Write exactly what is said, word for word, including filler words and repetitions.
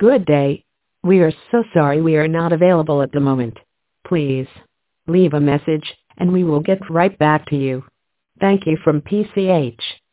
Good day. We are so sorry we are not available at the moment. Please leave a message, and we will get right back to you. Thank you from P C H.